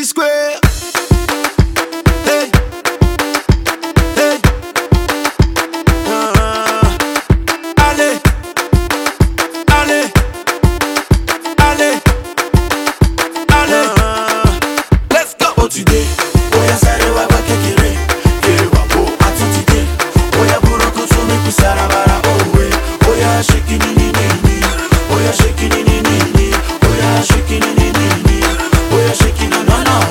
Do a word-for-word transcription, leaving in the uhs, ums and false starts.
P-Square. Hey, hey. Ah. Allez, allez, allez, allez. Ah. Let's go. Oh today, oya sare wa ba kekere, kere wa bo atutide. Oya buroko so me kusara bara owe. Oya shake ni ni ni ni. Oya shake ni ni ni ni. Oya shake ni ni ni ni. Oya shake no no no.